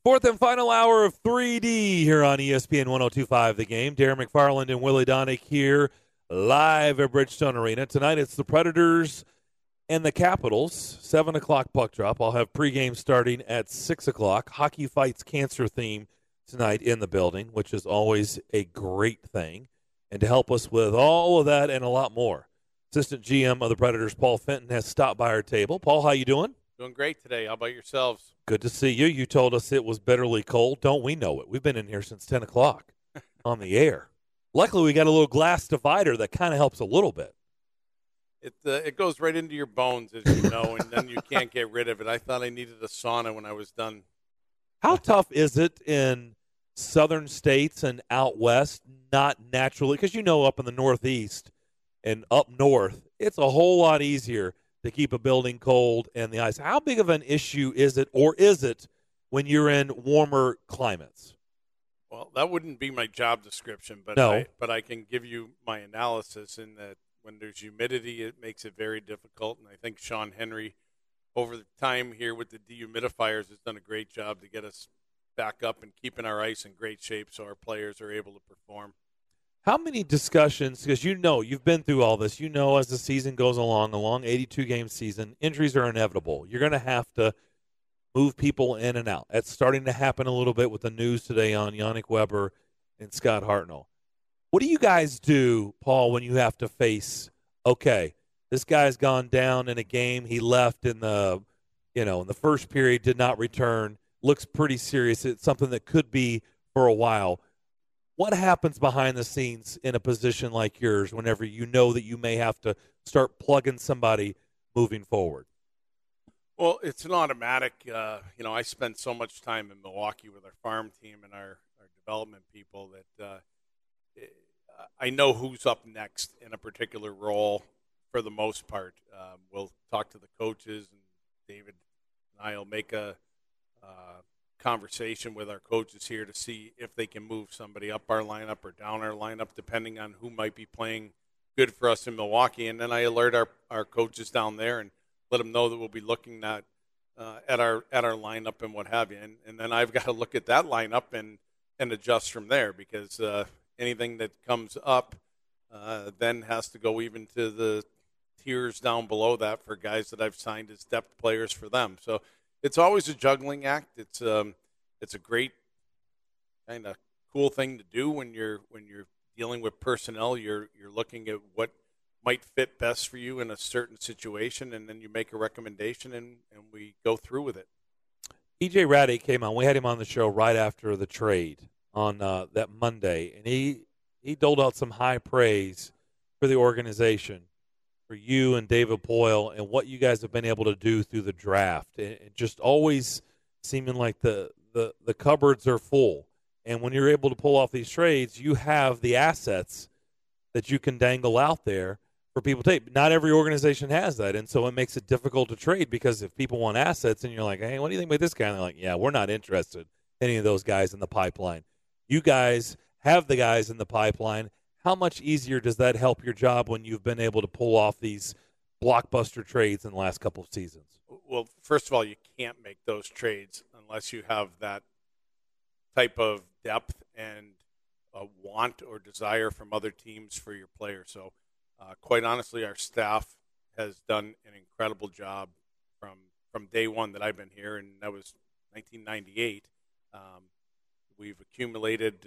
Fourth and final hour of 3D here on ESPN 102.5 The Game. Darren McFarland and Willie Donick here live at Bridgestone Arena. Tonight it's the Predators and the Capitals. 7 o'clock puck drop. I'll have pregame starting at 6 o'clock. Hockey Fights Cancer theme tonight in the building, which is always a great thing. And to help us with all of that and a lot more, Assistant GM of the Predators, Paul Fenton, has stopped by our table. Paul, how you doing? Doing great today. How about yourselves? Good to see you. You told us it was bitterly cold. Don't we know it? We've been in here since 10 o'clock on the air. Luckily, we got a little glass divider that kind of helps a little bit. It goes right into your bones, as you know, and then you can't get rid of it. I thought I needed a sauna when I was done. How tough is it in southern states and out west, not naturally? Because you know up in the Northeast and up north, it's a whole lot easier to keep a building cold and the ice. How big of an issue is it, or is it, when you're in warmer climates? Well, that wouldn't be my job description, but No. but I can give you my analysis in that when there's humidity, it makes it very difficult. And I think Sean Henry, over the time here with the dehumidifiers, has done a great job to get us back up and keeping our ice in great shape so our players are able to perform. How many discussions, because you know, you've been through all this, you know as the season goes along, a long 82-game season, injuries are inevitable. You're going to have to move people in and out. That's starting to happen a little bit with the news today on Yannick Weber and Scott Hartnell. What do you guys do, Paul, when you have to face, okay, this guy's gone down in a game, he left in the first period, did not return, looks pretty serious, it's something that could be for a while. What happens behind the scenes in a position like yours whenever you know that you may have to start plugging somebody moving forward? Well, it's an automatic. I spend so much time in Milwaukee with our farm team and our development people that I know who's up next in a particular role for the most part. We'll talk to the coaches, and David and I will make a conversation with our coaches here to see if they can move somebody up our lineup or down our lineup, depending on who might be playing good for us in Milwaukee. And then I alert our coaches down there and let them know that we'll be looking at our lineup and what have you. And then I've got to look at that lineup and adjust from there, because anything that comes up then has to go even to the tiers down below that for guys that I've signed as depth players for them. So it's always a juggling act. It's a great kind of cool thing to do when you're dealing with personnel. You're looking at what might fit best for you in a certain situation, and then you make a recommendation, and we go through with it. E.J. Raddy came on. We had him on the show right after the trade on that Monday, and he doled out some high praise for the organization, for you and David Poile, and what you guys have been able to do through the draft. And just always seeming like the cupboards are full. And when you're able to pull off these trades, you have the assets that you can dangle out there for people to take. Not every organization has that, and so it makes it difficult to trade, because if people want assets and you're like, hey, what do you think about this guy? And they're like, yeah, we're not interested in any of those guys in the pipeline. You guys have the guys in the pipeline. How much easier does that help your job when you've been able to pull off these blockbuster trades in the last couple of seasons? Well, first of all, you can't make those trades unless you have that type of depth and a want or desire from other teams for your players. So, quite honestly, our staff has done an incredible job from day one that I've been here, and that was 1998. We've accumulated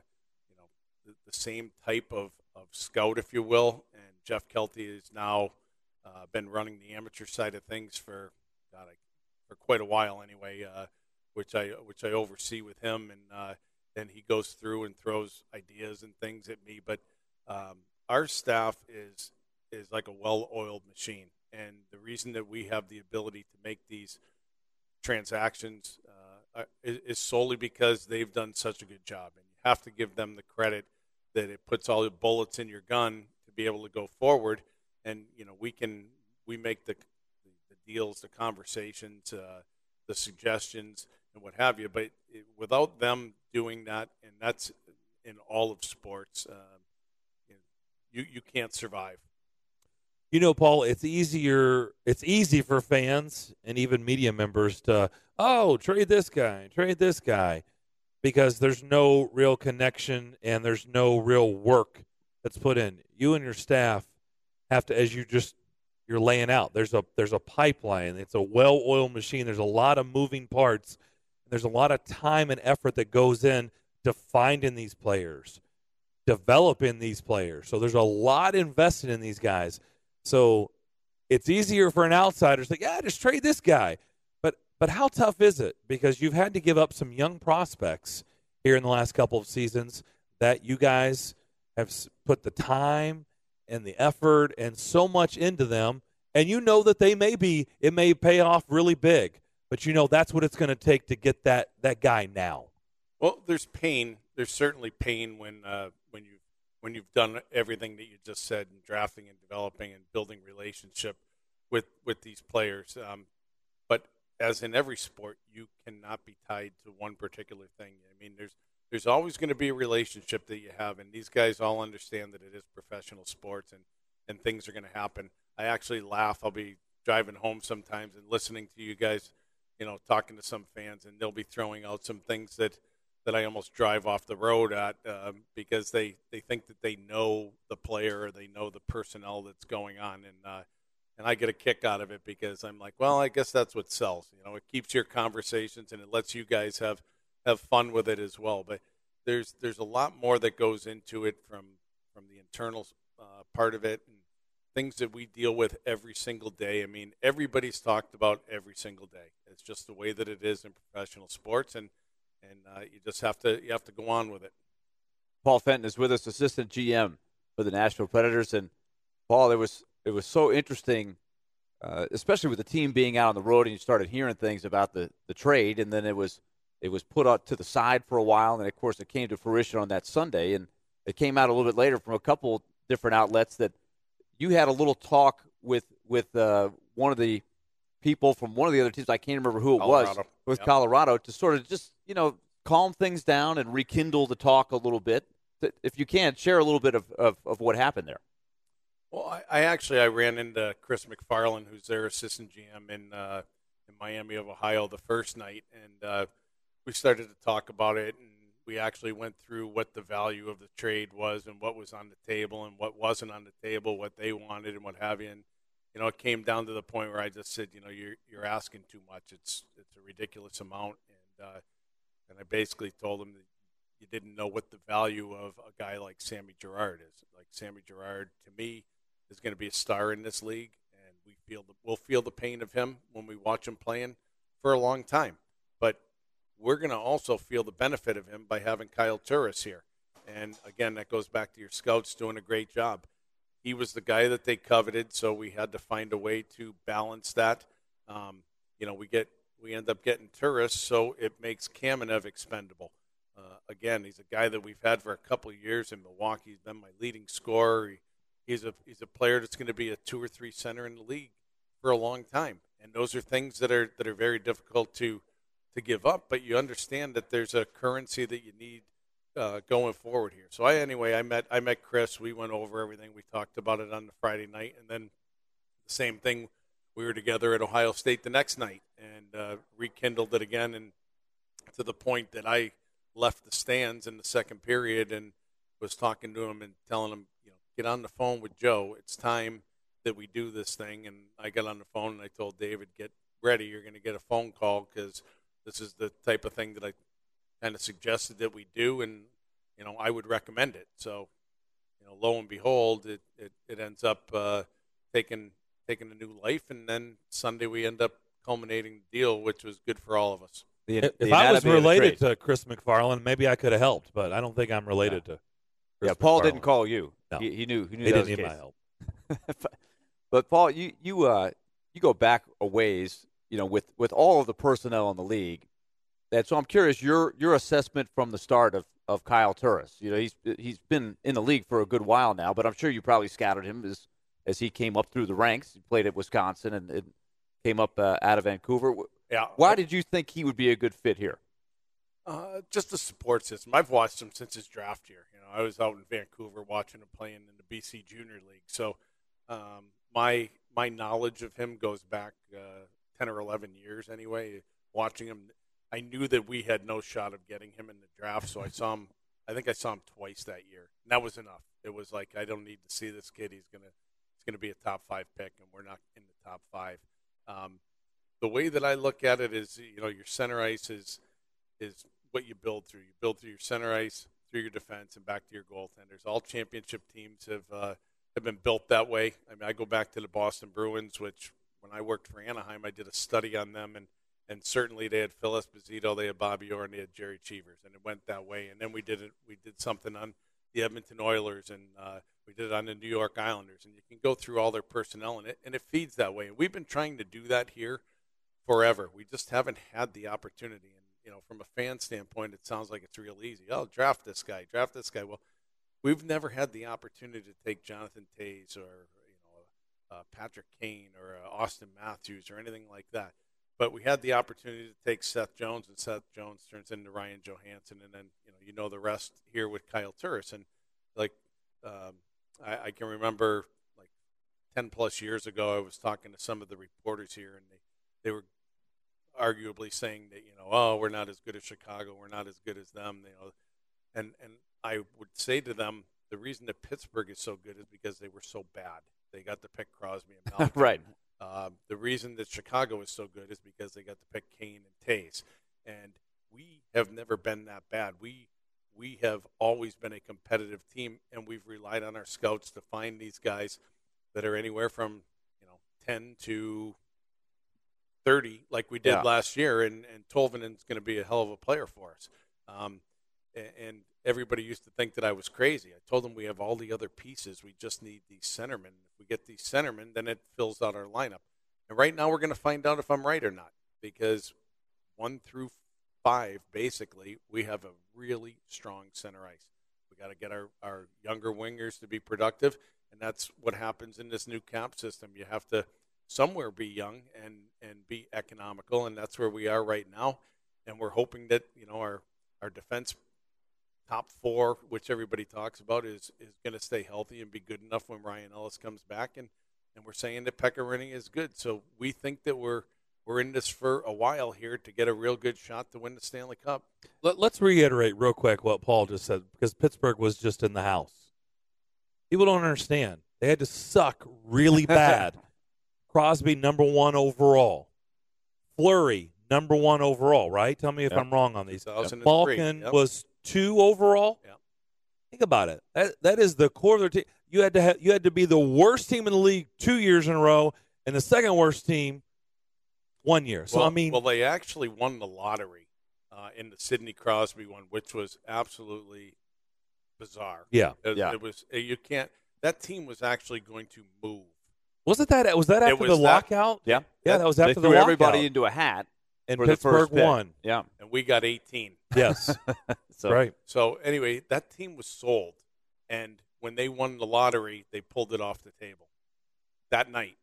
the same type of scout, if you will, and Jeff Kelty has now been running the amateur side of things for quite a while anyway, which I oversee with him, and then he goes through and throws ideas and things at me. But our staff is like a well-oiled machine, and the reason that we have the ability to make these transactions is solely because they've done such a good job, and you have to give them the credit that it puts all the bullets in your gun to be able to go forward. And we make the deals, the conversations, the suggestions, and what have you. But without them doing that, and that's in all of sports, you can't survive. Paul, it's easy for fans and even media members to, trade this guy, because there's no real connection and there's no real work that's put in. You and your staff have to, as you're laying out, there's a pipeline. It's a well-oiled machine. There's a lot of moving parts. There's a lot of time and effort that goes in to finding these players, developing these players. So there's a lot invested in these guys. So it's easier for an outsider to say, yeah, just trade this guy. But how tough is it? Because you've had to give up some young prospects here in the last couple of seasons that you guys have put the time and the effort and so much into them. And you know that it may pay off really big. But that's what it's going to take to get that guy now. Well, there's pain. There's certainly pain when you've done everything that you just said in drafting and developing and building relationship with these players. But as in every sport, you cannot be tied to one particular thing. I mean, there's always going to be a relationship that you have, and these guys all understand that it is professional sports and things are going to happen. I actually laugh. I'll be driving home sometimes and listening to you guys, talking to some fans, and they'll be throwing out some things that I almost drive off the road at because they think that they know the player or they know the personnel that's going on. And I get a kick out of it because I'm like, well, I guess that's what sells. It keeps your conversations and it lets you guys have fun with it as well. But there's a lot more that goes into it from the internal part of it and things that we deal with every single day. I mean, everybody's talked about every single day. It's just the way that it is in professional sports, and you just have to go on with it. Paul Fenton is with us, assistant GM for the Nashville Predators. And Paul, it was so interesting, especially with the team being out on the road, and you started hearing things about the trade, and then it was put out to the side for a while, and of course it came to fruition on that Sunday, and it came out a little bit later from a couple different outlets that you had a little talk with one of the people from one of the other teams. I can't remember who it was. With Colorado, to sort of just calm things down and rekindle the talk a little bit. If you can, share a little bit of what happened there. Well, I ran into Chris McFarland, who's their assistant GM in Miami of Ohio the first night, and we started to talk about it, and we actually went through what the value of the trade was and what was on the table and what wasn't on the table, what they wanted and what have you. And it came down to the point where I just said, you're asking too much. It's a ridiculous amount, and I basically told him that you didn't know what the value of a guy like Sammy Girard is. Like Sammy Girard, to me, is going to be a star in this league, and we'll feel the pain of him when we watch him playing for a long time. But we're going to also feel the benefit of him by having Kyle Turris here. And again, that goes back to your scouts doing a great job. He was the guy that they coveted, so we had to find a way to balance that. We end up getting Turris, so it makes Kamenev expendable. Again, he's a guy that we've had for a couple of years in Milwaukee. He's been my leading scorer. He's a player that's going to be a 2 or 3 center in the league for a long time. And those are things that are very difficult to give up. But you understand that there's a currency that you need going forward here. So I met Chris. We went over everything. We talked about it on the Friday night, and then the same thing. We were together at Ohio State the next night and rekindled it again, and to the point that I left the stands in the second period and was talking to him and telling him, get on the phone with Joe. It's time that we do this thing. And I got on the phone and I told David, get ready. You're going to get a phone call because this is the type of thing that I kind of suggested that we do, and I would recommend it. So, lo and behold, it ends up taking a new life, and then Sunday we end up culminating the deal, which was good for all of us. If I was related to Chris McFarland, maybe I could have helped, but I don't think I'm related to Chris Yeah, Paul McFarland. didn't call you. No. He knew He that didn't was the need my case. help. But Paul, you go back a ways, with all of the personnel in the league. And so I'm curious your assessment from the start of Kyle Turris. He's been in the league for a good while now, but I'm sure you probably scouted him as he came up through the ranks. He played at Wisconsin and came up out of Vancouver. Yeah. Why did you think he would be a good fit here? Just the support system. I've watched him since his draft year. I was out in Vancouver watching him playing in the BC Junior League. So, my knowledge of him goes back 10 or 11 years anyway. Watching him, I knew that we had no shot of getting him in the draft, so I saw him. I think I saw him twice that year, and that was enough. It was like, I don't need to see this kid. He's gonna be a top 5 pick, and we're not in the top 5. The way that I look at it is, your center ice is what you build through. You build through your center ice, through your defense, and back to your goaltenders. All championship teams have been built that way. I mean, I go back to the Boston Bruins, which when I worked for Anaheim, I did a study on them, and certainly they had Phil Esposito, they had Bobby Orr, and they had Jerry Cheevers, and it went that way. And then we did something on the Edmonton Oilers, and we did it on the New York Islanders, and you can go through all their personnel, and it feeds that way. And we've been trying to do that here forever. We just haven't had the opportunity. And from a fan standpoint, it sounds like it's real easy. Oh, draft this guy. Well, we've never had the opportunity to take Jonathan Toews or Patrick Kane or Austin Matthews or anything like that. But we had the opportunity to take Seth Jones, and Seth Jones turns into Ryan Johansson, and then the rest here with Kyle Turris. And I can remember 10 plus years ago, I was talking to some of the reporters here, and they were arguably saying that we're not as good as Chicago, we're not as good as them, and I would say to them, the reason that Pittsburgh is so good is because they were so bad. They got to pick Crosby and Malkin. Right. The reason that Chicago is so good is because they got to pick Kane and Toews, and we have never been that bad. We have always been a competitive team, and we've relied on our scouts to find these guys that are anywhere from 10 to 30, like we did last year, and Tolvanen's going to be a hell of a player for us. And everybody used to think that I was crazy. I told them we have all the other pieces. We just need these centermen. If we get these centermen, then it fills out our lineup. And right now we're going to find out if I'm right or not, because 1 through 5, basically, we have a really strong center ice. We got to get our younger wingers to be productive, and that's what happens in this new cap system. You have to somewhere be young and be economical, and that's where we are right now. And we're hoping that our defense top 4, which everybody talks about, is going to stay healthy and be good enough when Ryan Ellis comes back. And we're saying that Pekka Rinne is good, so we think that we're in this for a while here to get a real good shot to win the Stanley Cup. Let's reiterate real quick what Paul just said, because Pittsburgh was just in the house. People don't understand. They had to suck really bad. Crosby, number 1 overall. Fleury, number 1 overall, right? Tell me if I'm wrong on these. Malkin was 2 overall. Yep. Think about it. That is the core of their team. You had to be the worst team in the league 2 years in a row, and the second worst team 1 year. So they actually won the lottery in the Sidney Crosby one, which was absolutely bizarre. Yeah, it was. You can't. That team was actually going to move. Was that after the lockout? Yeah, that was after they the threw lockout. Everybody into a hat, and for Pittsburgh the first pick. won. Yeah, and we got 18. Yes, right. So anyway, that team was sold, and when they won the lottery, they pulled it off the table that night.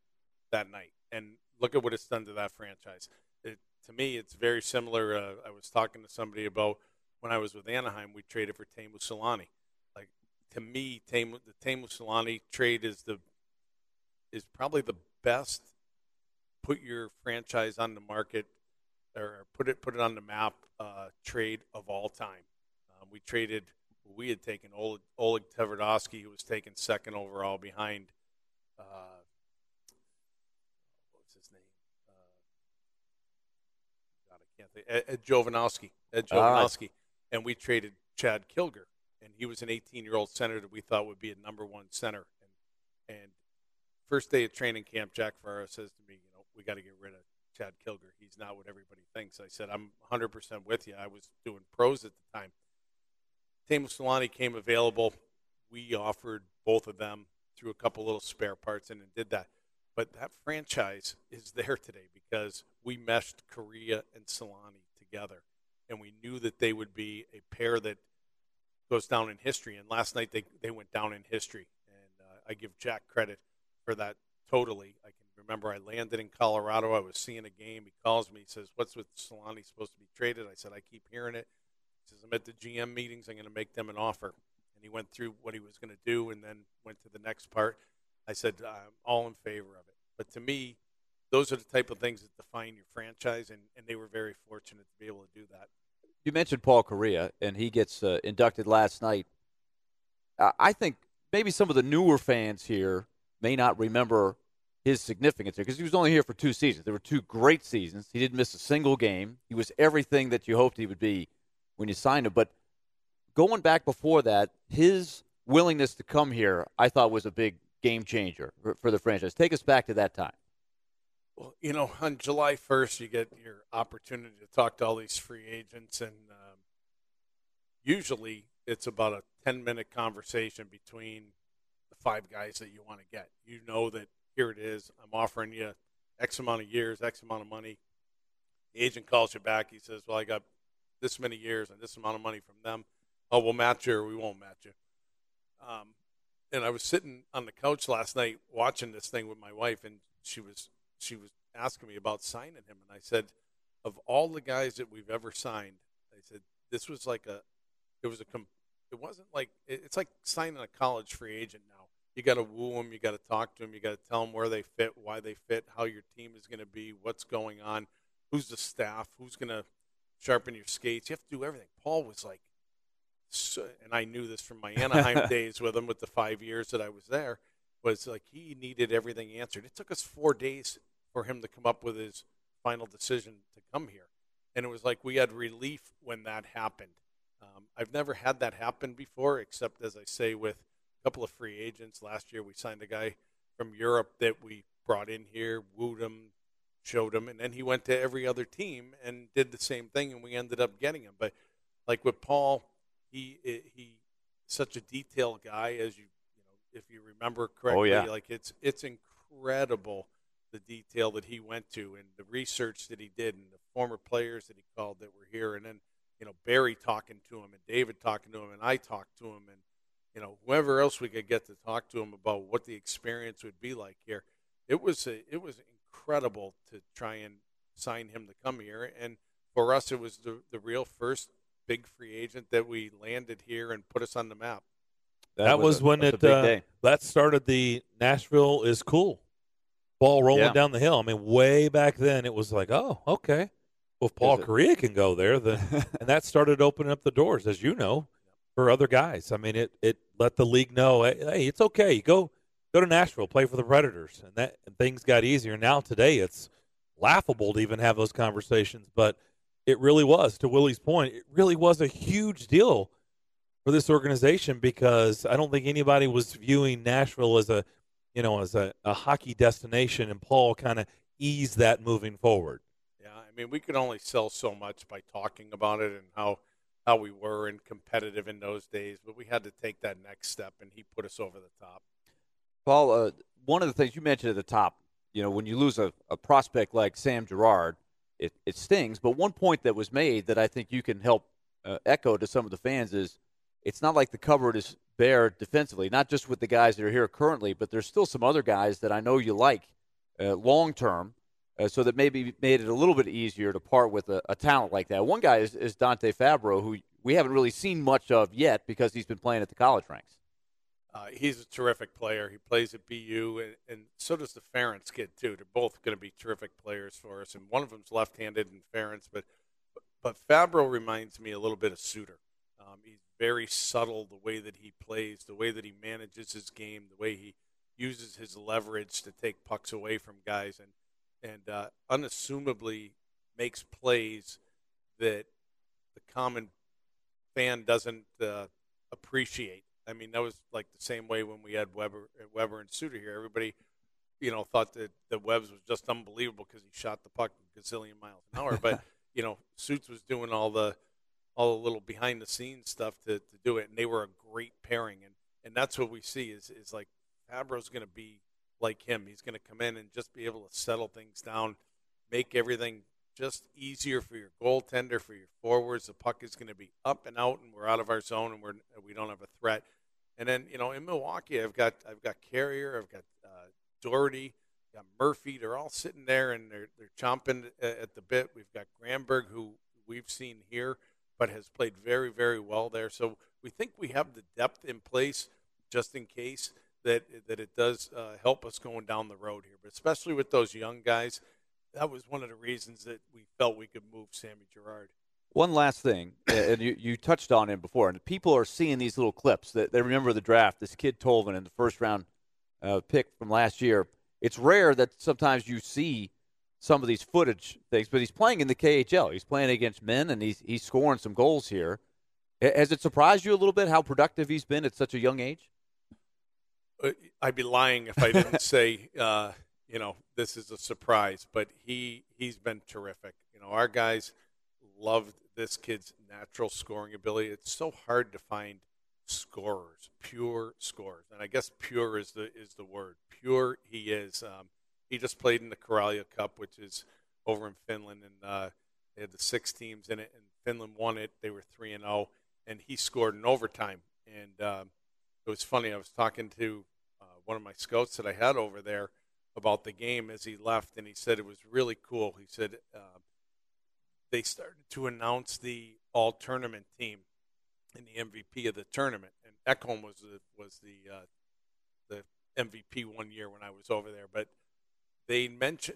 And look at what it's done to that franchise. To me, it's very similar. I was talking to somebody about when I was with Anaheim, we traded for Teemu Selanne. Like, to me, the Teemu Selanne trade is probably the best put your franchise on the market or put it on the map trade of all time. We had taken Oleg Tverdovsky, who was taken 2nd overall behind what's his name? God, I can't think. Ed Jovanovski. And we traded Chad Kilger, and he was an 18-year-old center that we thought would be a number 1 center. And first day of training camp, Jack Farrar says to me, we got to get rid of Chad Kilger. He's not what everybody thinks. I said, I'm 100% with you. I was doing pros at the time. Teemu Selanne came available. We offered both of them, threw a couple little spare parts in and did that. But that franchise is there today because we meshed Korea and Selanne together. And we knew that they would be a pair that goes down in history. And last night they went down in history. And I give Jack credit for that totally. I can remember I landed in Colorado. I was seeing a game. He calls me. He says, what's with Selanne supposed to be traded? I said, I keep hearing it. He says, I'm at the GM meetings. I'm going to make them an offer. And he went through what he was going to do and then went to the next part. I said I'm all in favor of it. But to me, those are the type of things that define your franchise, and they were very fortunate to be able to do that. You mentioned Paul Correa, and he gets inducted last night. I think maybe some of the newer fans here may not remember his significance here because he was only here for 2 seasons. There were 2 great seasons. He didn't miss a single game. He was everything that you hoped he would be when you signed him. But going back before that, his willingness to come here, I thought, was a big game changer for the franchise. Take us back to that time. Well, on July 1st, you get your opportunity to talk to all these free agents, and usually it's about a 10-minute conversation between the 5 guys that you want to get. You know that here it is. I'm offering you X amount of years, X amount of money. The agent calls you back. He says, well, I got this many years and this amount of money from them. Oh, we'll match you or we won't match you. And I was sitting on the couch last night watching this thing with my wife, and she was asking me about signing him. And I said, of all the guys that we've ever signed, I said, this was like it wasn't like, it's like signing a college free agent now. You got to woo them. You got to talk to them. You got to tell them where they fit, why they fit, how your team is going to be, what's going on, who's the staff, who's going to sharpen your skates. You have to do everything. Paul was like, and I knew this from my Anaheim days with him with the 5 years that I was there, was like he needed everything answered. It took us 4 days for him to come up with his final decision to come here. And it was like we had relief when that happened. I've never had that happen before, except, as I say, with a couple of free agents. Last year we signed a guy from Europe that we brought in here, wooed him, showed him, and then he went to every other team and did the same thing, and we ended up getting him. But like with Paul, he such a detailed guy, as if you remember correctly. Oh, yeah. Like it's incredible the detail that he went to and the research that he did and the former players that he called that were here, and then Barry talking to him and David talking to him and I talked to him and whoever else we could get to talk to him about what the experience would be like here. It was incredible to try and sign him to come here, and for us it was the real first big free agent that we landed here and put us on the map. That was when that started the Nashville is cool ball rolling down the hill. I mean, way back then it was like, oh, okay. Well, if Paul Correa can go there, then and that started opening up the doors, as you know, for other guys. I mean, it let the league know, hey, it's okay. You go to Nashville, play for the Predators, and things got easier. Now today, it's laughable to even have those conversations, but it really was. To Willie's point, it really was a huge deal for this organization because I don't think anybody was viewing Nashville as a hockey destination, and Paul kind of eased that moving forward. Yeah, I mean, we could only sell so much by talking about it and how we were and competitive in those days, but we had to take that next step, and he put us over the top. Paul, one of the things you mentioned at the top, when you lose a prospect like Sam Girard, it stings. But one point that was made that I think you can help echo to some of the fans is it's not like the cupboard is bare defensively, not just with the guys that are here currently, but there's still some other guys that I know you like long-term, so that maybe made it a little bit easier to part with a talent like that. One guy is Dante Fabro, who we haven't really seen much of yet because he's been playing at the college ranks. He's a terrific player. He plays at BU, and so does the Ferentz kid, too. They're both going to be terrific players for us, and one of them's left-handed in Ferentz, but Fabro reminds me a little bit of Suter. He's very subtle, the way that he plays, the way that he manages his game, the way he uses his leverage to take pucks away from guys, and unassumably makes plays that the common fan doesn't appreciate. I mean, that was like the same way when we had Weber and Suter here. Everybody, thought that Webbs was just unbelievable because he shot the puck a gazillion miles an hour. But Suits was doing all the little behind the scenes stuff to do it, and they were a great pairing. And that's what we see is like Fabro's going to be like him. He's going to come in and just be able to settle things down, make everything just easier for your goaltender, for your forwards. The puck is going to be up and out, and we're out of our zone, and we don't have a threat. And then in Milwaukee, I've got Carrier, I've got Doherty, I've got Murphy. They're all sitting there and they're chomping at the bit. We've got Granberg, who we've seen here, but has played very, very well there. So we think we have the depth in place just in case. that it does help us going down the road here. But especially with those young guys, that was one of the reasons that we felt we could move Sammy Girard. One last thing, and you touched on him before, and people are seeing these little clips that they remember the draft. This kid Tolvin in the first round pick from last year. It's rare that sometimes you see some of these footage things, but he's playing in the KHL. He's playing against men, and he's scoring some goals here. Has it surprised you a little bit how productive he's been at such a young age? I'd be lying if I didn't say, this is a surprise. But he's been terrific. Our guys loved this kid's natural scoring ability. It's so hard to find scorers, pure scorers, and I guess pure is the word. Pure he is. He just played in the Karalia Cup, which is over in Finland, and they had the 6 teams in it, and Finland won it. They were 3-0, and he scored in overtime. And it was funny. I was talking to one of my scouts that I had over there about the game as he left, and he said it was really cool. He said they started to announce the all-tournament team and the MVP of the tournament, and Ekholm was the MVP one year when I was over there. But they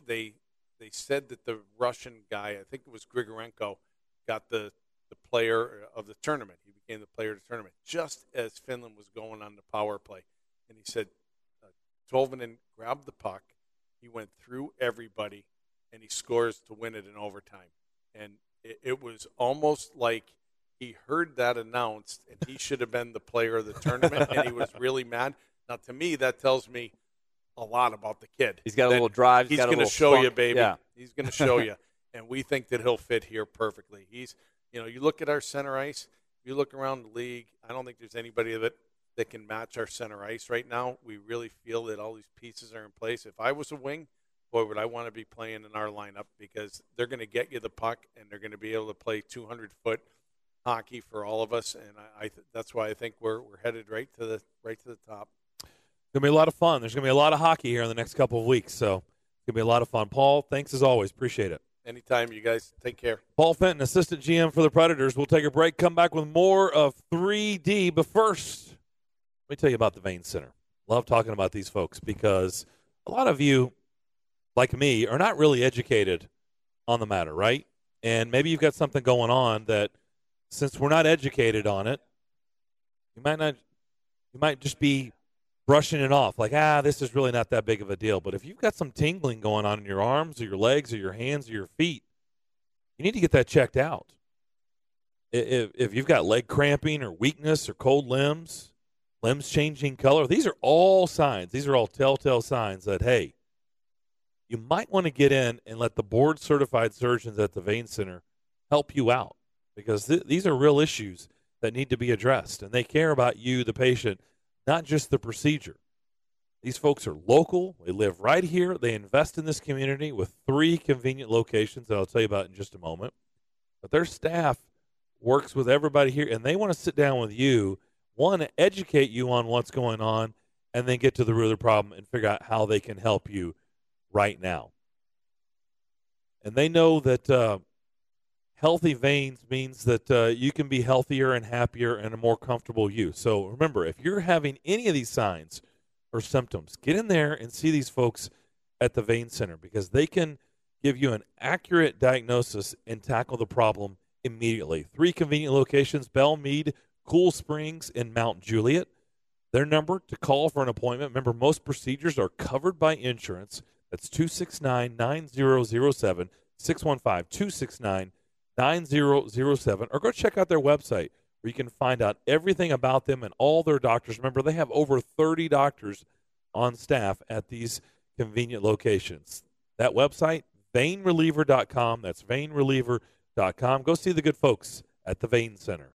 said that the Russian guy, I think it was Grigorenko, got the player of the tournament. He became the player of the tournament just as Finland was going on the power play. And he said Tolvanen grabbed the puck, he went through everybody, and he scores to win it in overtime. And it was almost like he heard that announced, and he should have been the player of the tournament, and he was really mad. Now, to me, that tells me a lot about the kid. He's got a little drive. He's going to show you, baby. Yeah. He's going to show you. And we think that he'll fit here perfectly. He's, you look at our center ice, you look around the league, I don't think there's anybody that can match our center ice right now. We really feel that all these pieces are in place. If I was a wing, boy, would I want to be playing in our lineup, because they're going to get you the puck, and they're going to be able to play 200-foot hockey for all of us. And that's why I think we're headed right to the top. It's going to be a lot of fun. There's going to be a lot of hockey here in the next couple of weeks, so it's going to be a lot of fun. Paul, thanks as always. Appreciate it. Anytime, you guys. Take care. Paul Fenton, assistant GM for the Predators. We'll take a break, come back with more of 3D. But first, let me tell you about the Vein Center. Love talking about these folks because a lot of you, like me, are not really educated on the matter, right? And maybe you've got something going on that, since we're not educated on it, you might just be brushing it off like, this is really not that big of a deal. But if you've got some tingling going on in your arms or your legs or your hands or your feet, you need to get that checked out. If you've got leg cramping or weakness or cold limbs changing color, these are all signs. These are all telltale signs that, hey, you might want to get in and let the board-certified surgeons at the Vein Center help you out, because these are real issues that need to be addressed, and they care about you, the patient, not just the procedure. These folks are local. They live right here. They invest in this community with 3 convenient locations that I'll tell you about in just a moment. But their staff works with everybody here, and they want to sit down with you, want to educate you on what's going on, and then get to the root of the problem and figure out how they can help you right now. And they know that healthy veins means that you can be healthier and happier and a more comfortable you. So remember, if you're having any of these signs or symptoms, get in there and see these folks at the Vein Center, because they can give you an accurate diagnosis and tackle the problem immediately. 3 convenient locations: Belle Meade, Cool Springs, and Mount Juliet. Their number to call for an appointment. Remember, most procedures are covered by insurance. That's 269-9007, 615-269-9007, or go check out their website where you can find out everything about them and all their doctors. Remember, they have over 30 doctors on staff at these convenient locations. That website, veinreliever.com. That's veinreliever.com. Go see the good folks at the Vein Center.